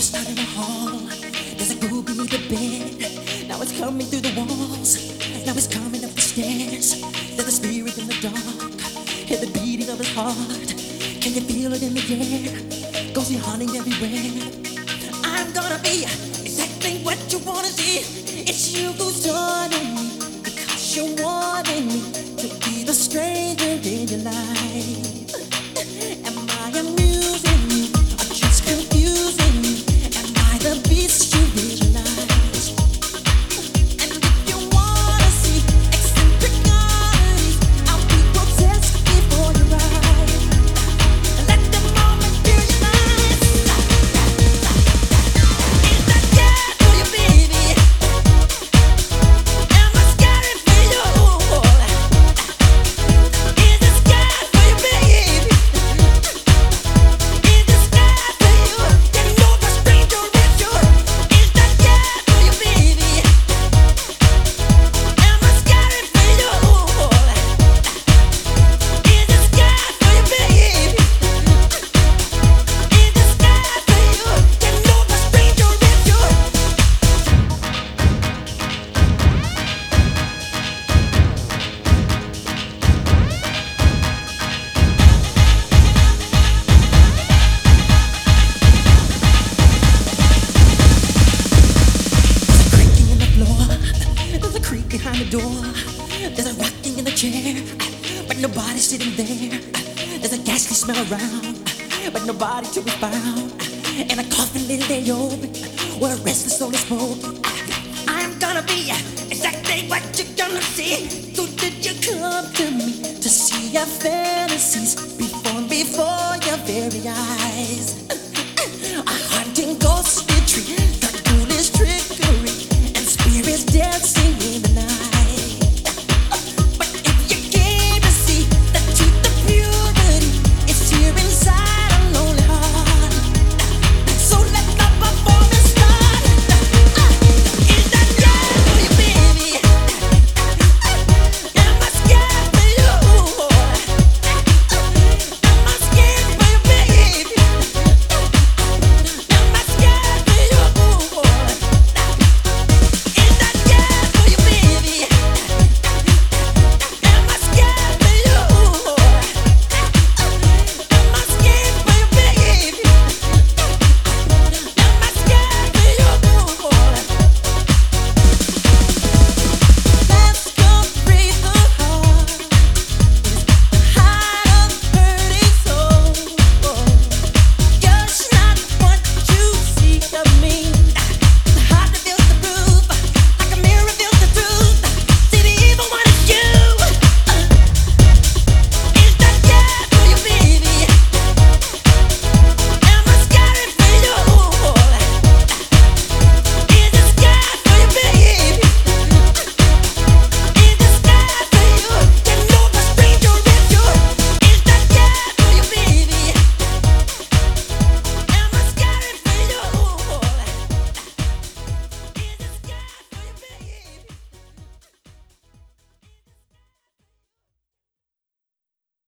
not in the hall. There's a ghoul beneath the bed. Now it's coming through the walls. Now it's coming up the stairs. There's a spirit in the dark. Hear the beating of his heart. Can you feel it in the air? Goes he hunting everywhere. I'm gonna be exactly what you wanna see. It's you who's joining me because you're wanting me to be the stranger in your life. Am I amusing you or just confusing you? Am I the beast you visualize? And if you wanna see eccentric oddities, I'll be grotesque before your eyes. Let the moment visualize. Is that good for you, baby? Am I scary for you? Is this good for you, baby? Is this good for you? You know the stranger is you. Is that good for you, baby? Am I scary for you? Is this good for you, baby? Is this good for you? You know the stranger is you. Creaking in the floor, there's a creak behind the door. There's a rocking in the chair, but nobody's sitting there. There's a ghastly smell around, but nobody to be found. And a coffin lid lay open, where a restless soul is spoken. I'm gonna be exactly what you're gonna see. So did you come to me to see your fantasies before your very eyes?